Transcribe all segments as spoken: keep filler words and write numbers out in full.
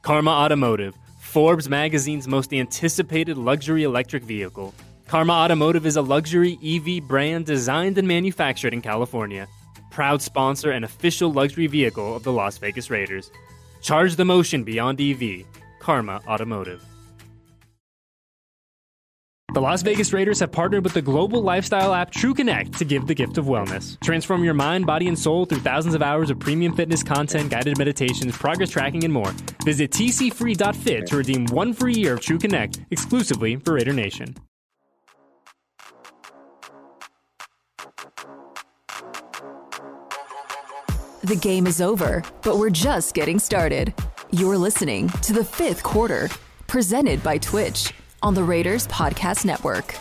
Karma Automotive, Forbes magazine's most anticipated luxury electric vehicle. Karma Automotive is a luxury E V brand designed and manufactured in California. Proud sponsor and official luxury vehicle of the Las Vegas Raiders. Charge the motion beyond E V. Karma Automotive. The Las Vegas Raiders have partnered with the global lifestyle app TrueConnect to give the gift of wellness. Transform your mind, body, and soul through thousands of hours of premium fitness content, guided meditations, progress tracking, and more. Visit t c free dot fit to redeem one free year of TrueConnect exclusively for Raider Nation. The game is over, but we're just getting started. You're listening to The Fifth Quarter, presented by Twitch on the Raiders Podcast Network.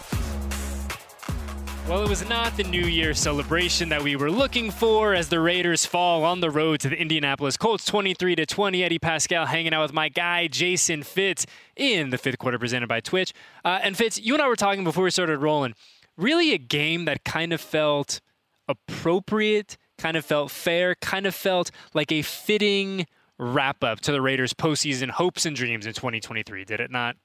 Well, it was not the New Year celebration that we were looking for as the Raiders fall on the road to the Indianapolis Colts twenty-three to twenty. Eddie Pascal hanging out with my guy, Jason Fitz, in the Fifth Quarter presented by Twitch. Uh, and Fitz, you and I were talking before we started rolling. Really a game that kind of felt appropriate, kind of felt fair, kind of felt like a fitting wrap-up to the Raiders' postseason hopes and dreams in twenty twenty-three, did it not?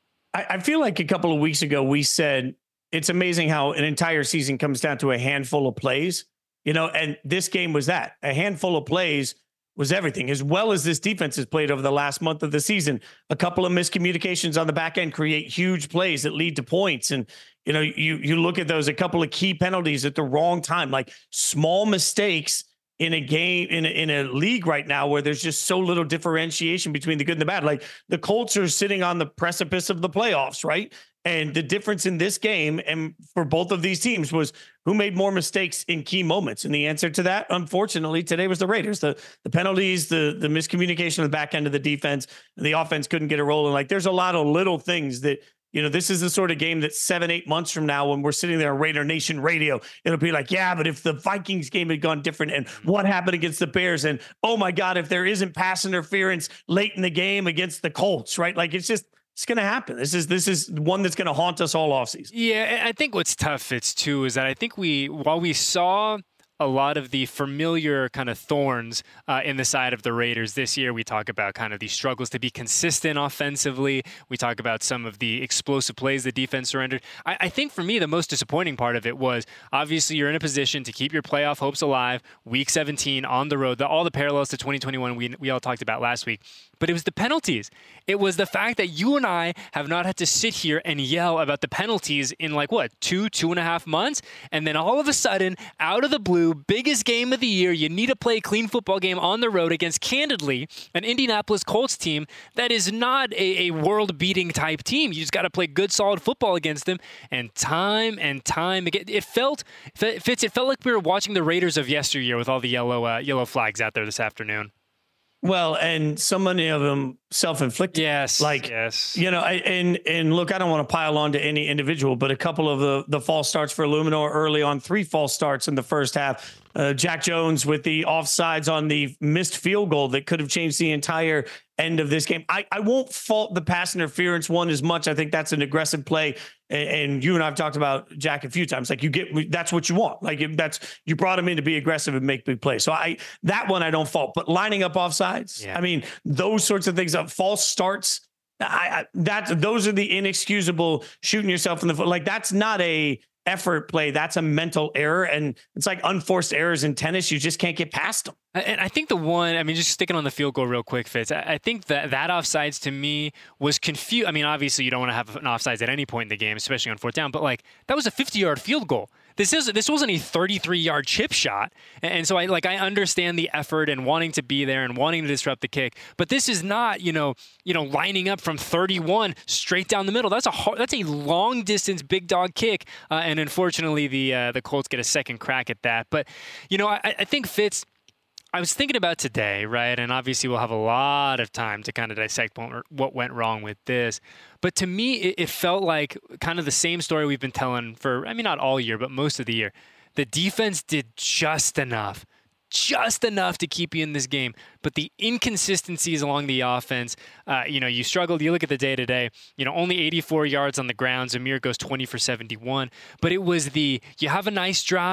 I feel like a couple of weeks ago we said it's amazing how an entire season comes down to a handful of plays, you know, and this game was that. A handful of plays was everything, as well as this defense has played over the last month of the season. A couple of miscommunications on the back end create huge plays that lead to points. And, you know, you you look at those, a couple of key penalties at the wrong time, like small mistakes in a game, in a, in a league right now where there's just so little differentiation between the good and the bad. Like the Colts are sitting on the precipice of the playoffs, right? And the difference in this game and for both of these teams was who made more mistakes in key moments. And the answer to that, unfortunately, today was the Raiders. The the penalties, the the miscommunication on the back end of the defense, and the offense couldn't get a roll. And like there's a lot of little things that, you know, this is the sort of game that seven, eight months from now, when we're sitting there on Raider Nation radio, it'll be like, yeah, but if the Vikings game had gone different and what happened against the Bears and, oh my God, if there isn't pass interference late in the game against the Colts, right? Like it's just, it's going to happen. This is, this is one that's going to haunt us all offseason. Yeah. I think what's tough, Fitz, too, is that I think we, while we saw a lot of the familiar kind of thorns uh, in the side of the Raiders this year. We talk about kind of the struggles to be consistent offensively. We talk about some of the explosive plays the defense surrendered. I, I think for me, the most disappointing part of it was obviously you're in a position to keep your playoff hopes alive. Week seventeen on the road, the, all the parallels to twenty twenty-one we, we all talked about last week. But it was the penalties. It was the fact that you and I have not had to sit here and yell about the penalties in like, what, two, two and a half months? And then all of a sudden, out of the blue, biggest game of the year, you need to play a clean football game on the road against, candidly, an Indianapolis Colts team that is not a, a world-beating type team. You just got to play good, solid football against them. And time and time again, it felt, Fitz, it felt like we were watching the Raiders of yesteryear with all the yellow, uh, yellow flags out there this afternoon. Well, and so many of them self-inflicted. Yes. Like, yes. you know, I, and, and look, I don't want to pile on to any individual, but a couple of the, the false starts for Illuminor early on, three false starts in the first half. Uh, Jack Jones with the offsides on the missed field goal that could have changed the entire end of this game. I, I won't fault the pass interference one as much. I think that's an aggressive play. And, and you and I have talked about Jack a few times. Like you get, that's what you want. Like if that's, you brought him in to be aggressive and make big plays. So I, that one I don't fault, but lining up offsides. Yeah. I mean, those sorts of things, uh, false starts. I, I that those are the inexcusable shooting yourself in the foot. Like that's not a effort play. That's a mental error. And it's like unforced errors in tennis. You just can't get past them. And I think the one, I mean, just sticking on the field goal real quick, Fitz, I think that that offsides to me was confused. I mean, obviously you don't want to have an offsides at any point in the game, especially on fourth down, but like that was a fifty-yard field goal. This is this wasn't a thirty-three-yard chip shot. And so I like I understand the effort and wanting to be there and wanting to disrupt the kick, but this is not, you know, you know, lining up from thirty-one straight down the middle. That's a hard, that's a long distance big dog kick. Uh, and unfortunately the uh, the Colts get a second crack at that. But, you know, I, I think Fitz, I was thinking about today, right? And obviously we'll have a lot of time to kind of dissect what went wrong with this. But to me, it, it felt like kind of the same story we've been telling for, I mean, not all year, but most of the year. The defense did just enough, just enough to keep you in this game. But the inconsistencies along the offense, uh, you know, you struggled. You look at the day-to-day, you know, only eighty-four yards on the ground. Zamir goes twenty for seventy-one. But it was the, you have a nice drive,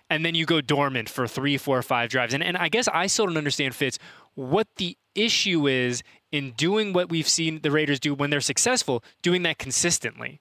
and then you go dormant for three, four, five drives. And, and I guess I still don't understand, Fitz, what the issue is in doing what we've seen the Raiders do when they're successful, doing that consistently.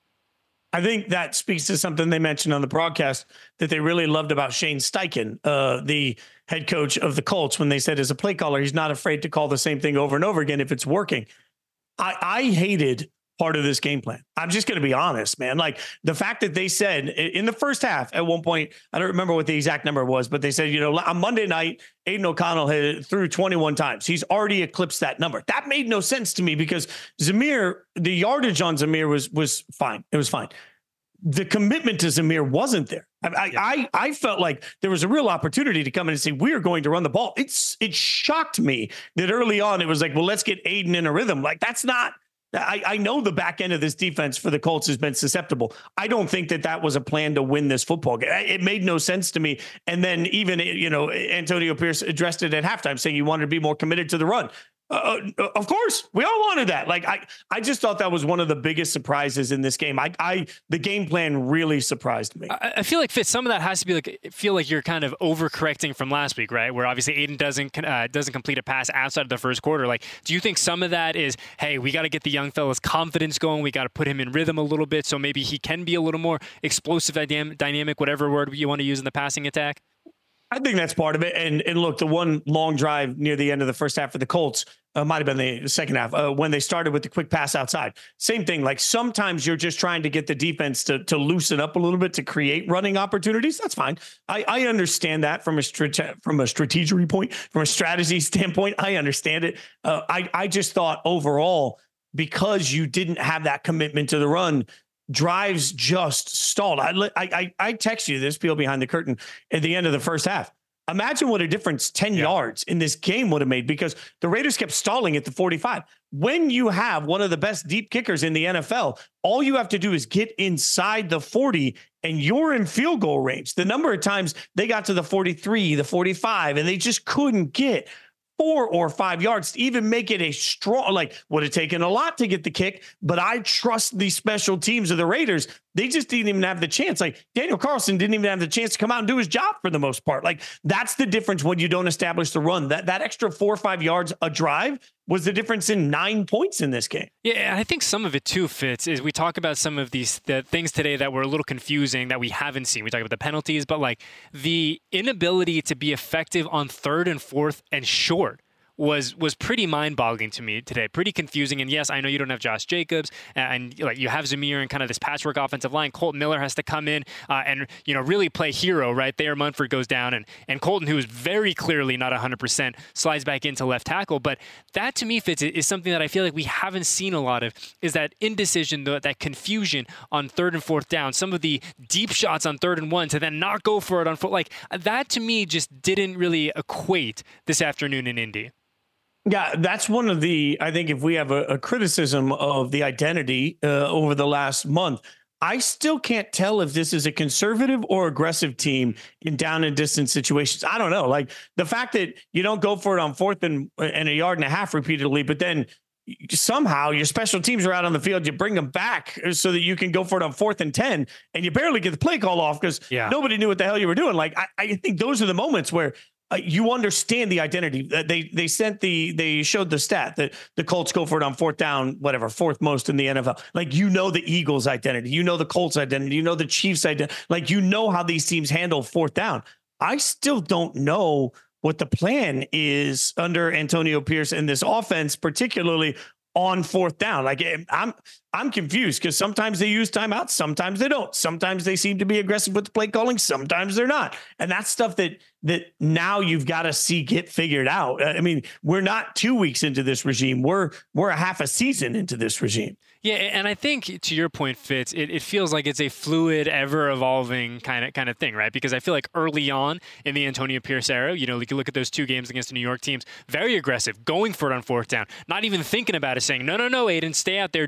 I think that speaks to something they mentioned on the broadcast that they really loved about Shane Steichen, uh, the head coach of the Colts, when they said as a play caller, he's not afraid to call the same thing over and over again if it's working. I, I hated part of this game plan. I'm just going to be honest, man. Like the fact that they said in the first half at one point, I don't remember what the exact number was, but they said, you know, on Monday night, Aiden O'Connell had threw twenty-one times. He's already eclipsed that number. That made no sense to me because Zamir, the yardage on Zamir was, was fine. It was fine. The commitment to Zamir wasn't there. I, I, yeah. I, I felt like there was a real opportunity to come in and say, we're going to run the ball. It's, it shocked me that early on, it was like, well, let's get Aiden in a rhythm. Like that's not, I, I know the back end of this defense for the Colts has been susceptible. I don't think that that was a plan to win this football game. It made no sense to me. And then even, you know, Antonio Pierce addressed it at halftime saying he wanted to be more committed to the run. Uh, of course, we all wanted that. Like I, I just thought that was one of the biggest surprises in this game. I, I, the game plan really surprised me. I, I feel like Fitz, some of that has to be like feel like you're kind of overcorrecting from last week, right? Where obviously Aiden doesn't uh, doesn't complete a pass outside of the first quarter. Like, do you think some of that is, hey, we got to get the young fella's confidence going. We got to put him in rhythm a little bit, so maybe he can be a little more explosive, dynamic, whatever word you want to use in the passing attack. I think that's part of it. And and look, the one long drive near the end of the first half for the Colts uh, might have been the second half uh, when they started with the quick pass outside. Same thing. Like sometimes you're just trying to get the defense to to loosen up a little bit to create running opportunities. That's fine. I, I understand that from a strate- from a strategy point, from a strategy standpoint. I understand it. Uh, I I just thought overall, because you didn't have that commitment to the run, drives just stalled. I, I I text you this, peel behind the curtain at the end of the first half. Imagine what a difference ten yeah. yards in this game would have made because the Raiders kept stalling at the forty-five. When you have one of the best deep kickers in the N F L, all you have to do is get inside the forty and you're in field goal range. The number of times they got to the forty-three, the forty-five, and they just couldn't get four or five yards to even make it a strong, like would have taken a lot to get the kick, but I trust the special teams of the Raiders. They just didn't even have the chance. Like Daniel Carlson didn't even have the chance to come out and do his job for the most part. Like that's the difference when you don't establish the run. That that extra four or five yards a drive was the difference in nine points in this game. Yeah, I think some of it too, Fitz, is we talk about some of these the things today that were a little confusing that we haven't seen. We talk about the penalties, but like the inability to be effective on third and fourth and short was was pretty mind-boggling to me today, pretty confusing. And yes, I know you don't have Josh Jacobs, and like you have Zamir and kind of this patchwork offensive line. Colton Miller has to come in uh, and you know really play hero, right? Thayer Munford goes down, and and Colton, who is very clearly not one hundred percent, slides back into left tackle. But that to me, Fitz, is something that I feel like we haven't seen a lot of, is that indecision, that confusion on third and fourth down, some of the deep shots on third and one to then not go for it on foot. Like that to me just didn't really equate this afternoon in Indy. Yeah, that's one of the, I think if we have a, a criticism of the identity uh, over the last month, I still can't tell if this is a conservative or aggressive team in down and distance situations. I don't know. Like the fact that you don't go for it on fourth and, and a yard and a half repeatedly, but then somehow your special teams are out on the field, you bring them back so that you can go for it on fourth and ten and you barely get the play call off because yeah. nobody knew what the hell you were doing. Like I, I think those are the moments where Uh, you understand the identity. Uh, they they sent the they showed the stat that the Colts go for it on fourth down, whatever, fourth most in the N F L. Like you know the Eagles' identity, you know the Colts' identity, you know the Chiefs' identity. Like you know how these teams handle fourth down. I still don't know what the plan is under Antonio Pierce in this offense, particularly on fourth down. Like I'm I'm confused because sometimes they use timeouts, sometimes they don't. Sometimes they seem to be aggressive with the play calling, sometimes they're not. And that's stuff that that now you've got to see get figured out. I mean, we're not two weeks into this regime. We're we're a half a season into this regime. Yeah, and I think to your point, Fitz, it, it feels like it's a fluid, ever-evolving kind of kind of thing, right? Because I feel like early on in the Antonio Pierce era, you know, you can look at those two games against the New York teams, very aggressive, going for it on fourth down, not even thinking about it, saying, no, no, no, Aiden, stay out there, do your thing.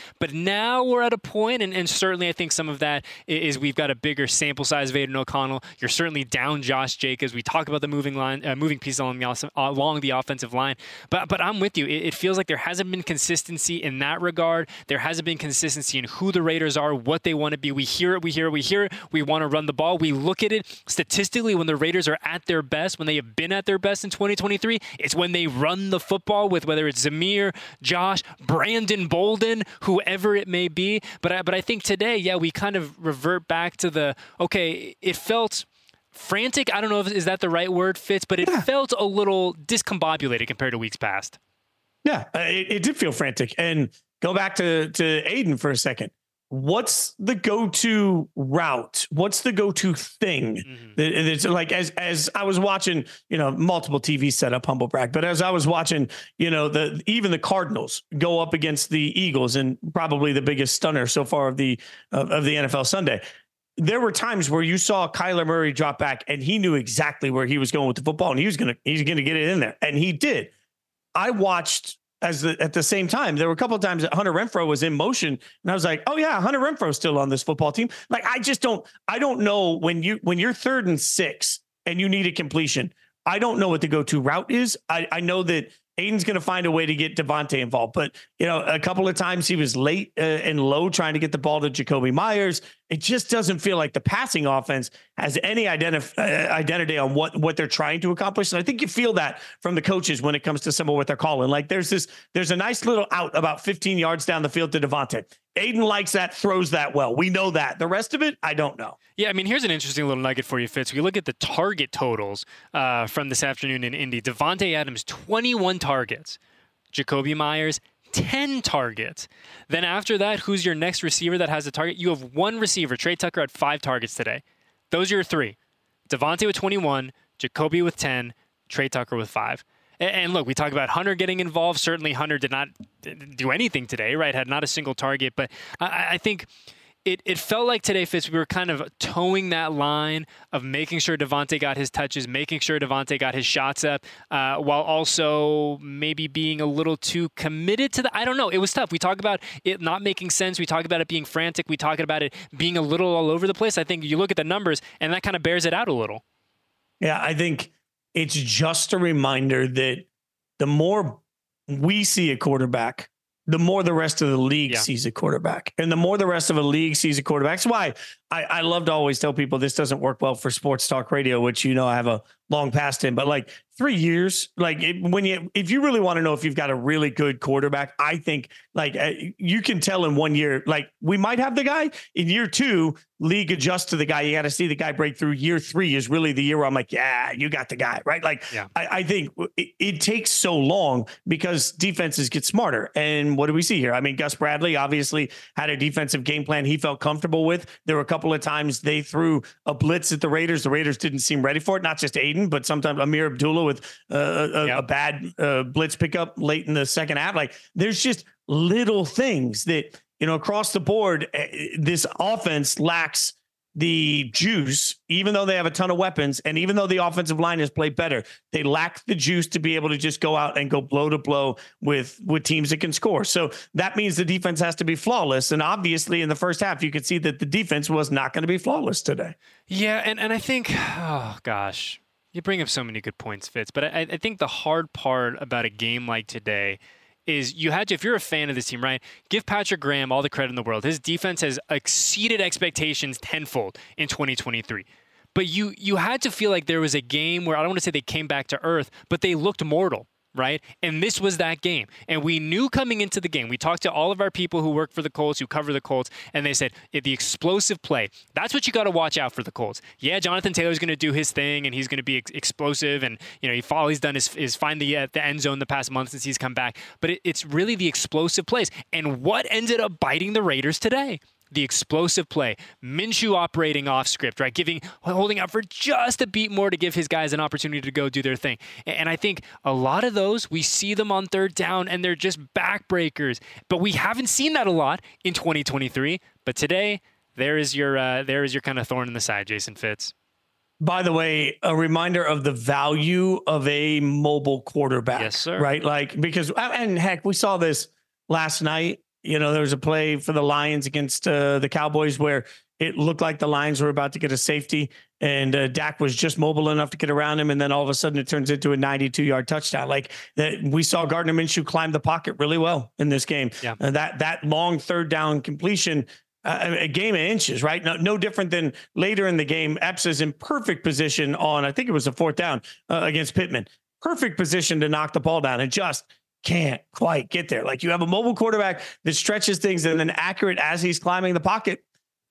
But now we're at a point, and, and certainly I think some of that is we've got a bigger sample size of Aidan O'Connell. You're certainly down Josh Jacobs. We talk about the moving line, uh, moving pieces along the, along the offensive line. But but I'm with you. It, it feels like there hasn't been consistency in that regard. There hasn't been consistency in who the Raiders are, what they want to be. We hear it, we hear it, we hear it. We want to run the ball. We look at it statistically when the Raiders are at their best, when they have been at their best in twenty twenty-three, it's when they run the football with whether it's Zamir, Josh, Brandon Bolden, whoever it may be. But I, but I think today, yeah, we kind of revert back to the, okay, it felt frantic. I don't know if is that the right word, Fitz, but it yeah. felt a little discombobulated compared to weeks past. Yeah, it, it did feel frantic. And go back to, to Aidan for a second. What's the go-to route? What's the go-to thing? Mm-hmm. that, it's like, as, as I was watching, you know, multiple T V setup, humble brag, but as I was watching, you know, the, even the Cardinals go up against the Eagles, and probably the biggest stunner so far of the, of, of the N F L Sunday, there were times where you saw Kyler Murray drop back and he knew exactly where he was going with the football, and he was going to, he's going to get it in there. And he did. I watched as the, at the same time, there were a couple of times that Hunter Renfrow was in motion, and I was like, oh yeah, Hunter Renfrow is still on this football team. Like, I just don't, I don't know when you, when you're third and six and you need a completion, I don't know what the go-to route is. I, I know that Aidan's going to find a way to get Devontae involved, but you know, a couple of times he was late uh, and low trying to get the ball to Jakobi Meyers. It just doesn't feel like the passing offense has any identif- uh, identity on what, what they're trying to accomplish. And I think you feel that from the coaches when it comes to some of what they're calling. Like there's this, there's a nice little out about fifteen yards down the field to Devontae. Aidan likes that, throws that well. We know that. The rest of it, I don't know. Yeah, I mean, here's an interesting little nugget for you, Fitz. We look at the target totals uh, from this afternoon in Indy. Devontae Adams, twenty-one targets. Jakobi Meyers, ten targets. Then after that, who's your next receiver that has a target? You have one receiver. Trey Tucker had five targets today. Those are your three. Devontae with twenty-one, Jakobi with ten, Trey Tucker with five. And look, we talk about Hunter getting involved. Certainly Hunter did not do anything today, right? Had not a single target. But I, I think it, it felt like today, Fitz, we were kind of towing that line of making sure Devontae got his touches, making sure Devontae got his shots up, uh, while also maybe being a little too committed to the, I don't know. It was tough. We talk about it not making sense. We talk about it being frantic. We talk about it being a little all over the place. I think you look at the numbers and that kind of bears it out a little. Yeah, I think it's just a reminder that the more we see a quarterback, the more the rest of the league yeah. sees a quarterback. And the more the rest of the league sees a quarterback. That's why I, I love to always tell people this doesn't work well for sports talk radio, which, you know, I have a long past in, but like three years, like it, when you, if you really want to know if you've got a really good quarterback, I think like uh, you can tell in one year, like we might have the guy. In year two, league adjusts to the guy. You got to see the guy break through. Year three is really the year where I'm like, yeah, you got the guy, right? Like yeah. I, I think it, it takes so long because defenses get smarter. And what do we see here? I mean, Gus Bradley obviously had a defensive game plan he felt comfortable with. There were a couple of times they threw a blitz at the Raiders. The Raiders didn't seem ready for it. Not just Aidan, but sometimes Amir Abdullah with uh, a, yep. a bad uh, blitz pickup late in the second half. Like there's just little things that, you know, across the board, uh, this offense lacks the juice, even though they have a ton of weapons. And even though the offensive line has played better, they lack the juice to be able to just go out and go blow to blow with, with teams that can score. So that means the defense has to be flawless. And obviously in the first half, you could see that the defense was not going to be flawless today. Yeah. And, and I think, oh gosh, you bring up so many good points, Fitz, but I, I think the hard part about a game like today is you had to, if you're a fan of this team, right, give Patrick Graham all the credit in the world. His defense has exceeded expectations tenfold in twenty twenty-three. But you you had to feel like there was a game where, I don't want to say they came back to earth, but they looked mortal, right? And this was that game. And we knew coming into the game, we talked to all of our people who work for the Colts, who cover the Colts, and they said, the explosive play, that's what you got to watch out for the Colts. Yeah, Jonathan Taylor's going to do his thing, and he's going to be ex- explosive, and you know, he, all he's done is, is find the, uh, the end zone the past month since he's come back. But it, it's really the explosive plays. And what ended up biting the Raiders today? The explosive play, Minshew operating off script, right? Giving, holding out for just a beat more to give his guys an opportunity to go do their thing. And I think a lot of those, we see them on third down and they're just backbreakers. But we haven't seen that a lot in twenty twenty-three. But today, there is your, uh, there is your kind of thorn in the side, Jason Fitz. By the way, a reminder of the value of a mobile quarterback. Yes, sir. Right? Like, because, and heck, we saw this last night. You know, there was a play for the Lions against uh, the Cowboys where it looked like the Lions were about to get a safety, and uh, Dak was just mobile enough to get around him, and then all of a sudden it turns into a ninety-two yard touchdown. Like that, we saw Gardner Minshew climb the pocket really well in this game. Yeah. Uh, that that long third down completion, uh, a game of inches, right? No, no different than later in the game. Epps is in perfect position on, I think it was a fourth down uh, against Pittman. Perfect position to knock the ball down, and just can't quite get there. Like, you have a mobile quarterback that stretches things and then accurate as he's climbing the pocket.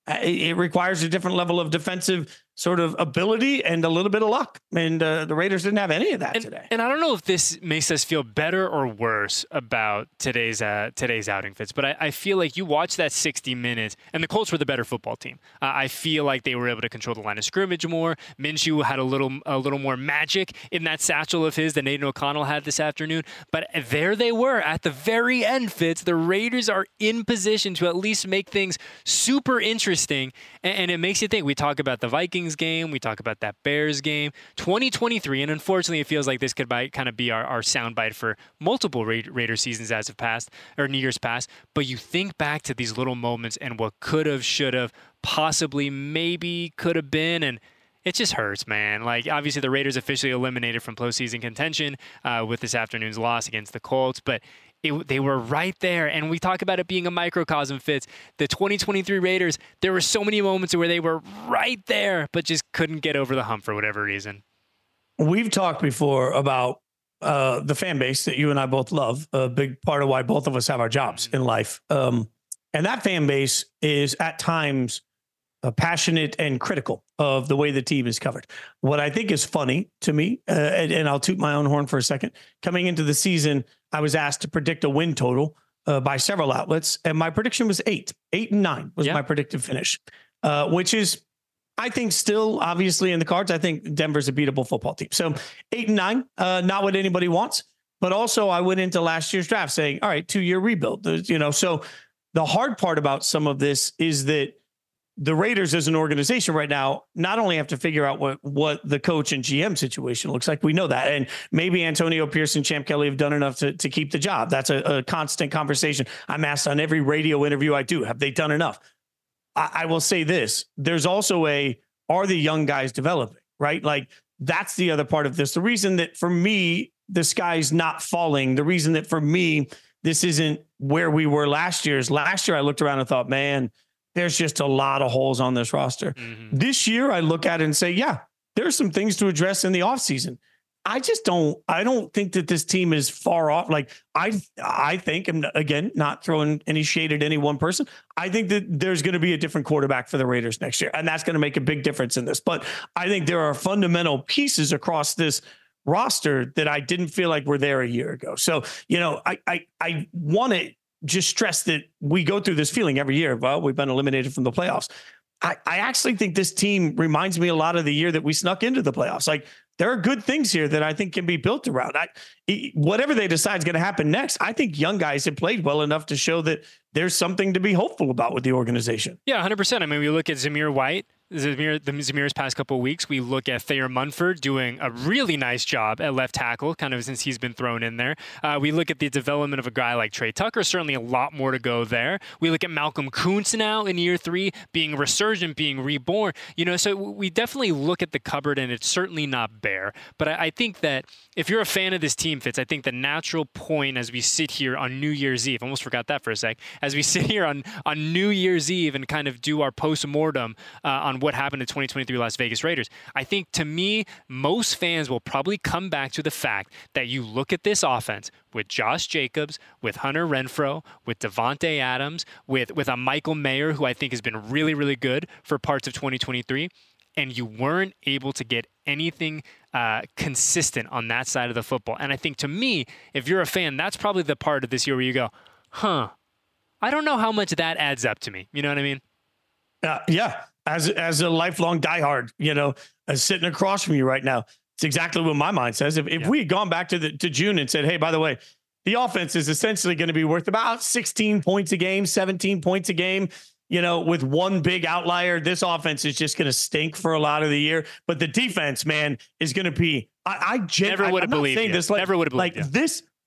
It requires a different level of defensive sort of ability and a little bit of luck. And uh, the Raiders didn't have any of that and, today. And I don't know if this makes us feel better or worse about today's uh, today's outing, Fitz, but I, I feel like you watch that sixty minutes, and the Colts were the better football team. Uh, I feel like they were able to control the line of scrimmage more. Minshew had a little a little more magic in that satchel of his than Aiden O'Connell had this afternoon. But there they were at the very end, Fitz. The Raiders are in position to at least make things super interesting, and, and it makes you think. We talk about the Vikings game, we talk about that Bears game, twenty twenty-three, and unfortunately it feels like this could by, kind of be our, our soundbite for multiple Ra- Raider seasons as of past, or New Year's past, but you think back to these little moments and what could have, should have, possibly, maybe, could have been, and it just hurts, man. Like, obviously the Raiders officially eliminated from postseason contention uh, with this afternoon's loss against the Colts, but It, they were right there, and we talk about it being a microcosm, Fitz. The twenty twenty-three Raiders, there were so many moments where they were right there, but just couldn't get over the hump for whatever reason. We've talked before about uh, the fan base that you and I both love, a big part of why both of us have our jobs in life. Um, and that fan base is at times uh, passionate and critical of the way the team is covered. What I think is funny to me, uh, and, and I'll toot my own horn for a second, coming into the season, I was asked to predict a win total uh, by several outlets, and my prediction was eight. Eight and nine was yeah. my predicted finish, uh, which is, I think, still obviously in the cards. I think Denver's a beatable football team. So eight and nine, uh, not what anybody wants. But also, I went into last year's draft saying, all right, two-year rebuild. There's, you know, so the hard part about some of this is that the Raiders as an organization right now not only have to figure out what, what the coach and G M situation looks like. We know that. And maybe Antonio Pierce and Champ Kelly have done enough to, to keep the job. That's a, a constant conversation. I'm asked on every radio interview I do, have they done enough? I, I will say this. There's also a, are the young guys developing, right? Like, that's the other part of this. The reason that for me, the sky's not falling. The reason that for me, this isn't where we were last year is last year I looked around and thought, man, there's just a lot of holes on this roster. Mm-hmm. This year, I look at it and say, yeah, there's some things to address in the offseason. I just don't, I don't think that this team is far off. Like, I, I think, and again, not throwing any shade at any one person, I think that there's going to be a different quarterback for the Raiders next year, and that's going to make a big difference in this. But I think there are fundamental pieces across this roster that I didn't feel like were there a year ago. So, you know, I, I, I want to just stress that we go through this feeling every year. Well, we've been eliminated from the playoffs. I, I actually think this team reminds me a lot of the year that we snuck into the playoffs. Like, there are good things here that I think can be built around. I, whatever they decide is going to happen next, I think young guys have played well enough to show that there's something to be hopeful about with the organization. Yeah, one hundred percent. I mean, we look at Zamir White, Zamir, the Zamir's past couple of weeks. We look at Thayer Munford doing a really nice job at left tackle, kind of since he's been thrown in there. Uh, we look at the development of a guy like Trey Tucker, certainly a lot more to go there. We look at Malcolm Kuntz now in year three, being resurgent, being reborn. You know, so we definitely look at the cupboard, and it's certainly not bare. But I, I think that if you're a fan of this team, Fitz, I think the natural point as we sit here on New Year's Eve, almost forgot that for a sec, as we sit here on, on New Year's Eve and kind of do our post-mortem uh, on what happened to twenty twenty-three Las Vegas Raiders, I think, to me, most fans will probably come back to the fact that you look at this offense with Josh Jacobs, with Hunter Renfrow, with Devontae Adams, with, with a Michael Mayer, who I think has been really, really good for parts of twenty twenty-three, and you weren't able to get anything uh, consistent on that side of the football. And I think, to me, if you're a fan, that's probably the part of this year where you go, huh, I don't know how much that adds up to me. You know what I mean? Uh, yeah. As, as a lifelong diehard, you know, uh, sitting across from you right now, it's exactly what my mind says. If, if yeah. we had gone back to the, to June and said, hey, by the way, the offense is essentially going to be worth about sixteen points a game, seventeen points a game, you know, with one big outlier, this offense is just going to stink for a lot of the year. But the defense, man, is going to be, I, I gen- never would have believed saying you. this like, Never would have like believed you. this,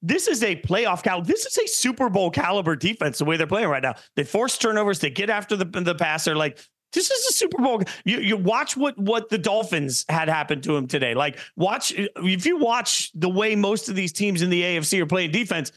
this is a playoff caliber. This is a Super Bowl caliber defense, the way they're playing right now. They force turnovers. They get after the, the passer. Like, this is a Super Bowl. You, you watch what, what the Dolphins had happen to him today. Like, watch, if you watch the way most of these teams in the A F C are playing defense,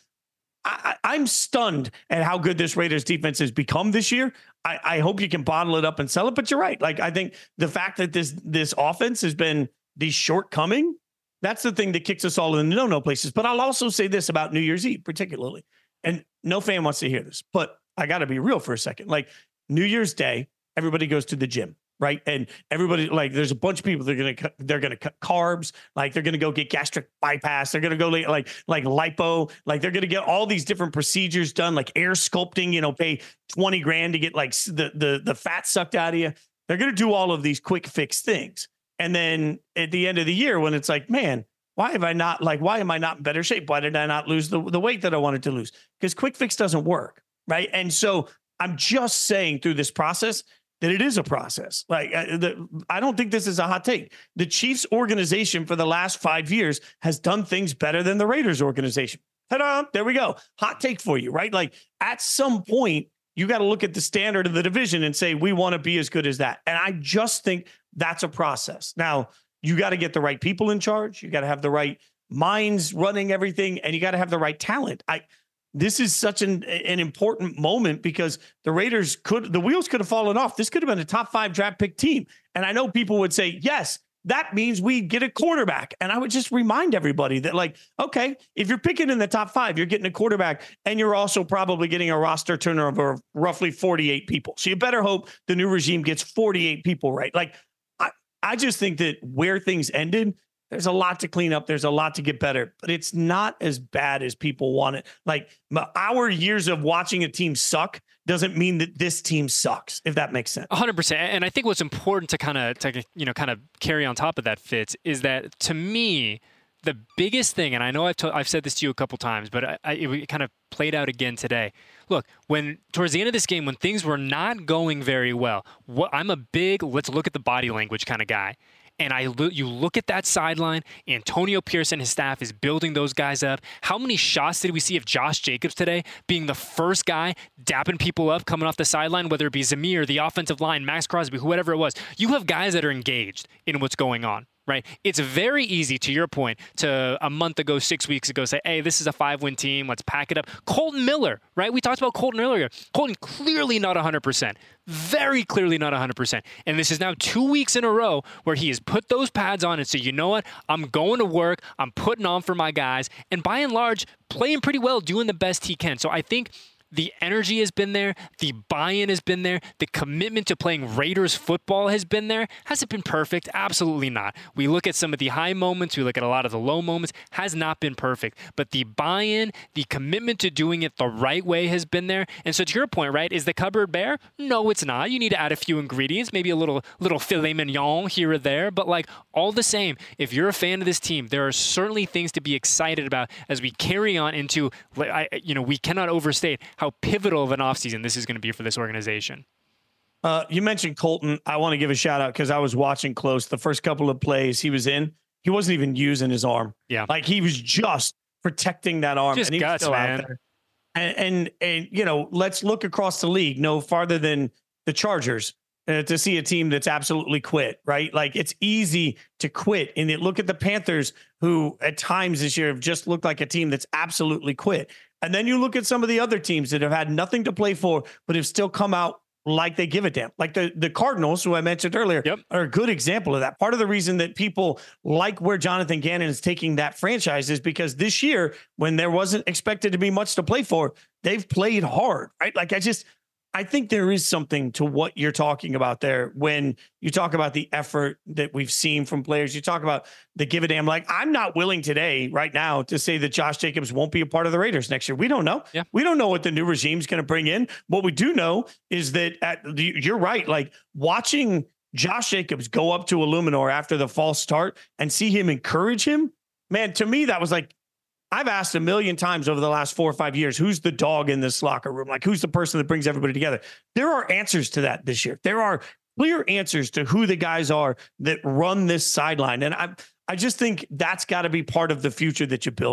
I, I'm stunned at how good this Raiders defense has become this year. I, I hope you can bottle it up and sell it, but you're right. Like, I think the fact that this, this offense has been the shortcoming, that's the thing that kicks us all in the no-no places. But I'll also say this about New Year's Eve, particularly, and no fan wants to hear this, but I got to be real for a second. Like, New Year's Day, everybody goes to the gym, right? And everybody, like, there's a bunch of people, they're going to, they're going to cut carbs. Like, they're going to go get gastric bypass. They're going to go like, like, like lipo, like they're going to get all these different procedures done, like air sculpting, you know, pay twenty grand to get like the, the, the fat sucked out of you. They're going to do all of these quick fix things. And then at the end of the year, when it's like, man, why have I not, like, why am I not in better shape? Why did I not lose the, the weight that I wanted to lose? Because quick fix doesn't work. Right. And so I'm just saying through this process, that it is a process. Like, uh, the, I don't think this is a hot take. The Chiefs organization for the last five years has done things better than the Raiders organization. Ta-da, there we go. Hot take for you, right? Like, at some point, you got to look at the standard of the division and say, we want to be as good as that. And I just think that's a process. Now, you got to get the right people in charge. You got to have the right minds running everything, and you got to have the right talent. I, This is such an, an important moment because the Raiders could, the wheels could have fallen off. This could have been a top five draft pick team. And I know people would say, yes, that means we get a quarterback. And I would just remind everybody that, like, okay, if you're picking in the top five, you're getting a quarterback, and you're also probably getting a roster turnover of roughly forty-eight people. So you better hope the new regime gets forty-eight people right. Like, I, I just think that where things ended, there's a lot to clean up. There's a lot to get better, but it's not as bad as people want it. Like, our years of watching a team suck doesn't mean that this team sucks, if that makes sense. one hundred percent. And I think what's important to kind of, to, you know, kind of carry on top of that, Fitz, is that to me, the biggest thing, and I know I've, to, I've said this to you a couple times, but I, I, it kind of played out again today. Look, when towards the end of this game, when things were not going very well, what, I'm a big, let's look at the body language kind of guy. And I lo- you look at that sideline, Antonio Pierce and his staff is building those guys up. How many shots did we see of Josh Jacobs today being the first guy dapping people up coming off the sideline, whether it be Zamir, the offensive line, Max Crosby, whoever it was? You have guys that are engaged in what's going on. Right? It's very easy, to your point, to a month ago, six weeks ago, say, hey, this is a five-win team. Let's pack it up. Colton Miller, right? We talked about Colton earlier. Colton clearly not one hundred percent. Very clearly not one hundred percent. And this is now two weeks in a row where he has put those pads on and said, you know what? I'm going to work. I'm putting on for my guys. And by and large, playing pretty well, doing the best he can. So I think the energy has been there. The buy-in has been there. The commitment to playing Raiders football has been there. Has it been perfect? Absolutely not. We look at some of the high moments. We look at a lot of the low moments. Has not been perfect. But the buy-in, the commitment to doing it the right way has been there. And so to your point, right, is the cupboard bare? No, it's not. You need to add a few ingredients, maybe a little little filet mignon here or there. But like, all the same, if you're a fan of this team, there are certainly things to be excited about as we carry on into, I, you know, we cannot overstate how pivotal of an offseason this is going to be for this organization. Uh, you mentioned Colton. I want to give a shout out because I was watching close. The first couple of plays he was in, he wasn't even using his arm. Yeah. Like, he was just protecting that arm. Just and he guts, was still man. out there. And, and, and, you know, let's look across the league, no farther than the Chargers, uh, to see a team that's absolutely quit, right? Like, it's easy to quit. And it, look at the Panthers, who at times this year have just looked like a team that's absolutely quit. And then you look at some of the other teams that have had nothing to play for, but have still come out like they give a damn. Like the, the Cardinals, who I mentioned earlier, yep. are a good example of that. Part of the reason that people like where Jonathan Gannon is taking that franchise is because this year, when there wasn't expected to be much to play for, they've played hard, right? Like, I just, I think there is something to what you're talking about there when you talk about the effort that we've seen from players. You talk about the give a damn. Like, I'm not willing today, right now, to say that Josh Jacobs won't be a part of the Raiders next year. We don't know. Yeah. We don't know what the new regime is going to bring in. What we do know is that at the, you're right. Like, watching Josh Jacobs go up to Illuminor after the false start and see him encourage him, man, to me, that was like, I've asked a million times over the last four or five years, who's the dog in this locker room? Like, who's the person that brings everybody together? There are answers to that this year. There are clear answers to who the guys are that run this sideline. And I, I just think that's got to be part of the future that you build on. one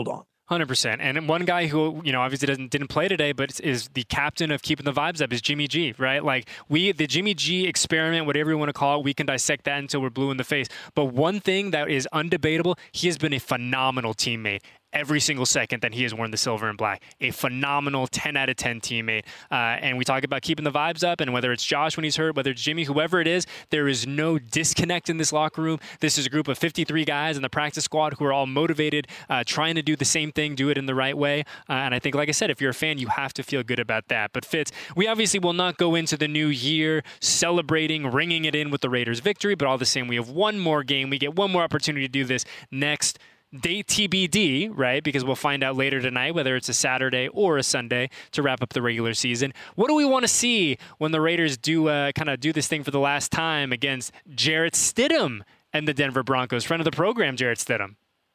one hundred percent. And one guy who, you know, obviously doesn't didn't play today, but is the captain of keeping the vibes up is Jimmy G, right? Like we, the Jimmy G experiment, whatever you want to call it, we can dissect that until we're blue in the face. But one thing that is undebatable, he has been a phenomenal teammate every single second that he has worn the silver and black. A phenomenal ten out of ten teammate. Uh, and we talk about keeping the vibes up, and whether it's Josh when he's hurt, whether it's Jimmy, whoever it is, there is no disconnect in this locker room. This is a group of fifty-three guys in the practice squad who are all motivated, uh, trying to do the same thing, do it in the right way. Uh, and I think, like I said, if you're a fan, you have to feel good about that. But Fitz, we obviously will not go into the new year celebrating, ringing it in with the Raiders' victory, but all the same, we have one more game. We get one more opportunity to do this next date T B D, right? Because we'll find out later tonight whether it's a Saturday or a Sunday to wrap up the regular season. What do we want to see when the Raiders do uh, kind of do this thing for the last time against Jarrett Stidham and the Denver Broncos? Friend of the program, Jarrett Stidham.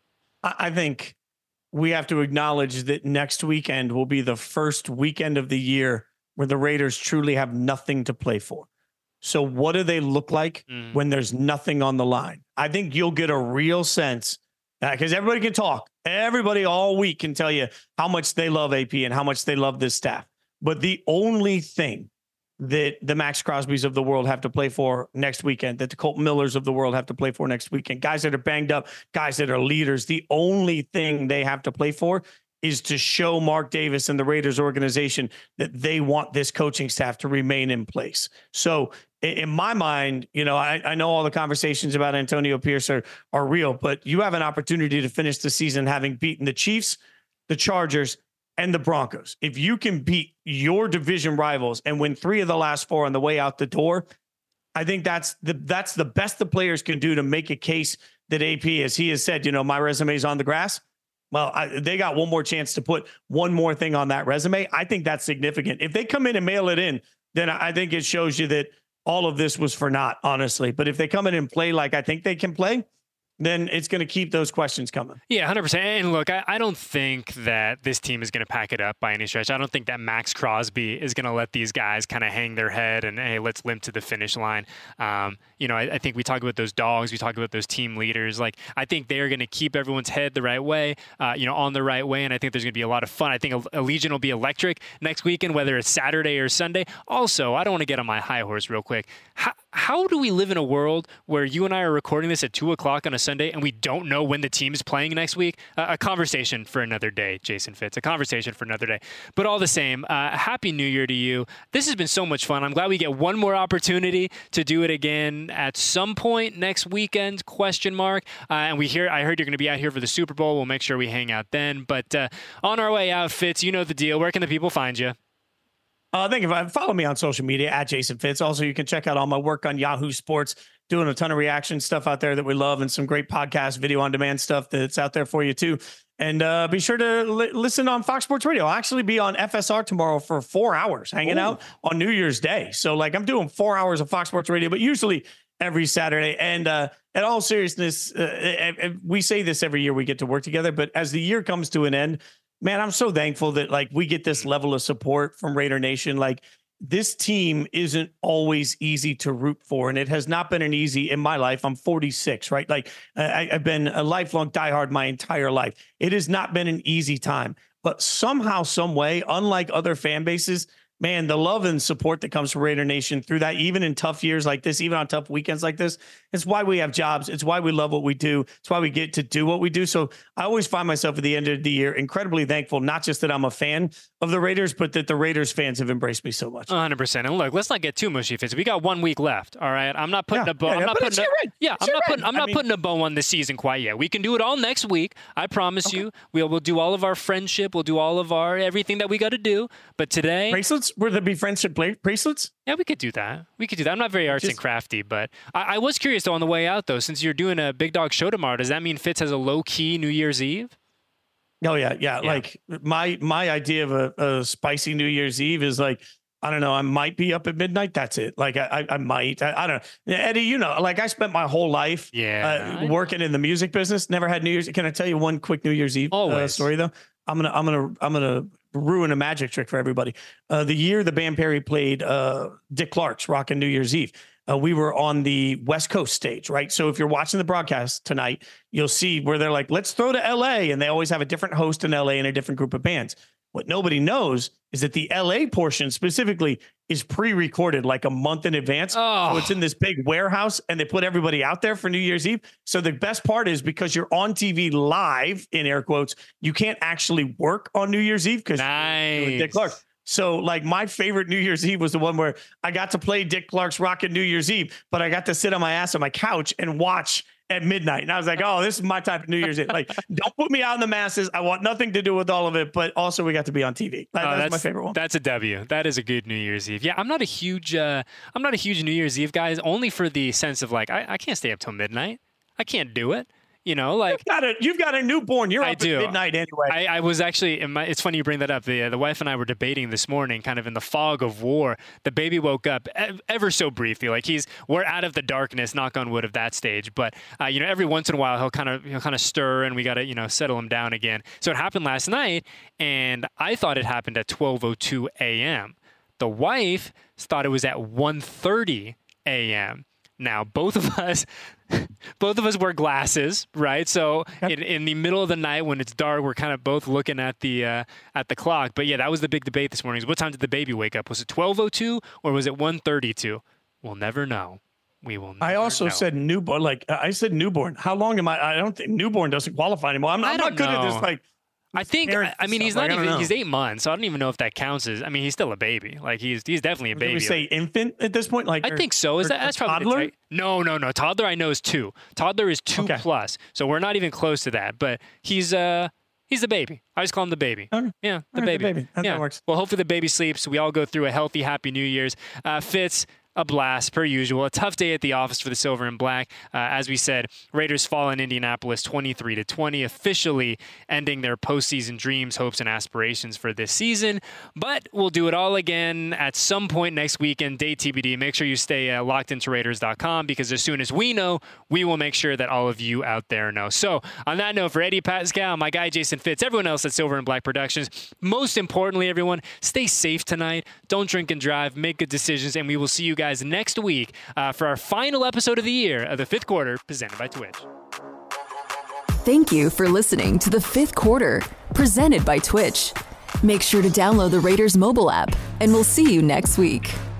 I think we have to acknowledge that next weekend will be the first weekend of the year where the Raiders truly have nothing to play for. So what do they look like mm. when there's nothing on the line? I think you'll get a real sense because uh, everybody can talk. Everybody all week can tell you how much they love A P and how much they love this staff. But the only thing that the Max Crosbys of the world have to play for next weekend, that the Colton Millers of the world have to play for next weekend, guys that are banged up, guys that are leaders, the only thing they have to play for is to show Mark Davis and the Raiders organization that they want this coaching staff to remain in place. So in my mind, you know, I, I know all the conversations about Antonio Pierce are, are real, but you have an opportunity to finish the season having beaten the Chiefs, the Chargers, and the Broncos. If you can beat your division rivals and win three of the last four on the way out the door, I think that's the that's the best the players can do to make a case that A P, as he has said, you know, my resume is on the grass. Well, I, they got one more chance to put one more thing on that resume. I think that's significant. If they come in and mail it in, then I think it shows you that all of this was for naught, honestly. But if they come in and play like I think they can play, then it's going to keep those questions coming. Yeah, one hundred percent. And look, I, I don't think that this team is going to pack it up by any stretch. I don't think that Max Crosby is going to let these guys kind of hang their head and, hey, let's limp to the finish line. Um, you know, I, I think we talk about those dogs. We talk about those team leaders. Like, I think they're going to keep everyone's head the right way, uh, you know, on the right way. And I think there's going to be a lot of fun. I think Allegiant will be electric next weekend, whether it's Saturday or Sunday. Also, I don't want to get on my high horse real quick. How, how do we live in a world where you and I are recording this at two o'clock on a Sunday and we don't know when the team is playing next week? Uh, a conversation for another day, Jason Fitz. A conversation for another day. But all the same, uh, Happy New Year to you. This has been so much fun. I'm glad we get one more opportunity to do it again at some point next weekend, question mark. Uh, and we hear, I heard you're going to be out here for the Super Bowl. We'll make sure we hang out then. But uh, on our way out, Fitz, you know the deal. Where can the people find you? Uh, think if I follow me on social media at Jason Fitz. Also, you can check out all my work on Yahoo Sports, doing a ton of reaction stuff out there that we love and some great podcast, video on demand stuff that's out there for you too. And uh, be sure to li- listen on Fox Sports Radio. I'll actually be on F S R tomorrow for four hours hanging Ooh. out on New Year's Day. So like I'm doing four hours of Fox Sports Radio, but usually every Saturday. And uh, in all seriousness, uh, we say this every year we get to work together, but as the year comes to an end, man, I'm so thankful that like we get this level of support from Raider Nation. Like this team isn't always easy to root for, and it has not been an easy in my life. I'm forty-six, right? Like I, I've been a lifelong diehard my entire life. It has not been an easy time, but somehow, some way, unlike other fan bases, man, the love and support that comes from Raider Nation through that, even in tough years like this, even on tough weekends like this, it's why we have jobs. It's why we love what we do. It's why we get to do what we do. So I always find myself at the end of the year incredibly thankful, not just that I'm a fan of the Raiders, but that the Raiders fans have embraced me so much. one hundred percent. And look, let's not get too mushy, Fitz. We got one week left. All right. I'm not putting yeah, a bow. Yeah, I'm yeah, not putting a, yeah, I'm not putting, I'm not mean, putting a bow on the season quite yet. We can do it all next week. I promise okay. you. We'll, we'll do all of our friendship. We'll do all of our everything that we got to do. But today. Bracelets? Will there be friendship bracelets? Yeah, we could do that. We could do that. I'm not very arts Just, and crafty, but I, I was curious though on the way out though, since you're doing a Big Dog show tomorrow, does that mean Fitz has a low key New Year's Eve? Oh yeah, yeah. yeah. Like my my idea of a, a spicy New Year's Eve is like, I don't know, I might be up at midnight. That's it. Like I I, I might. I, I don't know. Eddie, you know, like I spent my whole life yeah. uh, working in the music business. Never had New Year's. Can I tell you one quick New Year's Eve uh, story though? I'm gonna I'm gonna I'm gonna ruin a magic trick for everybody. Uh, the year the band Perry played uh, Dick Clark's Rockin' New Year's Eve. uh, we were on the West Coast stage, right? So if you're watching the broadcast tonight, you'll see where they're like, let's throw to L A. And they always have a different host in L A and a different group of bands. What nobody knows is that the L A portion specifically is pre-recorded like a month in advance. Oh. So it's in this big warehouse and they put everybody out there for New Year's Eve. So the best part is because you're on T V live, in air quotes, you can't actually work on New Year's Eve because nice. Dick Clark. So like my favorite New Year's Eve was the one where I got to play Dick Clark's Rockin' New Year's Eve, but I got to sit on my ass on my couch and watch at midnight. And I was like, oh, this is my type of New Year's Eve. Like, don't put me out in the masses. I want nothing to do with all of it. But also we got to be on T V. Like, oh, that's, that's my favorite one. That's a W. That is a good New Year's Eve. Yeah, I'm not a huge, uh, I'm not a huge New Year's Eve guy, only for the sense of like, I, I can't stay up till midnight. I can't do it. You know, like you've got a, you've got a newborn. You're I up do. at midnight anyway. I, I was actually, in my, it's funny you bring that up. The uh, the wife and I were debating this morning, kind of in the fog of war. The baby woke up ev- ever so briefly. Like he's, we're out of the darkness, knock on wood, of that stage. But uh, you know, every once in a while he'll kind of he'll kind of stir, and we got to you know settle him down again. So it happened last night, and I thought it happened at twelve oh two a.m. The wife thought it was at one thirty a.m. Now, both of us, both of us wear glasses, right? So Yep. in, in the middle of the night when it's dark, we're kind of both looking at the uh, at the clock. But yeah, that was the big debate this morning. Is what time did the baby wake up? Was it twelve oh two or was it one thirty-two? We'll never know. We will never I also know. said newborn. Like I said newborn. How long am I? I don't think newborn doesn't qualify anymore. I'm, I I'm don't not good know. at this. Like I think, I, I mean, he's stuff. not Like, I even, don't know. he's eight months, so I don't even know if that counts as, I mean, he's still a baby. Like, he's he's definitely a Did baby. we say infant at this point? Like I or- think so. Is or- that that's or probably toddler? right? No, no, no. Toddler I know is two. Toddler is two Okay. plus. So we're not even close to that. But he's uh he's the baby. I just call him the baby. Okay. Yeah, the All right, baby. the baby. That- yeah. that works. Well, hopefully the baby sleeps. We all go through a healthy, happy New Year's. Uh, Fitz, a blast per usual. A tough day at the office for the Silver and Black. Uh, as we said, Raiders fall in Indianapolis twenty-three to twenty, officially ending their postseason dreams, hopes, and aspirations for this season. But we'll do it all again at some point next weekend. Day T B D. Make sure you stay uh, locked into Raiders dot com because as soon as we know, we will make sure that all of you out there know. So on that note, for Eddie Pascal, my guy Jason Fitz, everyone else at Silver and Black Productions, most importantly, everyone, stay safe tonight. Don't drink and drive. Make good decisions, and we will see you guys next week uh, for our final episode of the year of the fifth quarter, presented by Twitch. Thank you for listening to the fifth quarter, presented by Twitch. Make sure to download the Raiders mobile app, and we'll see you next week.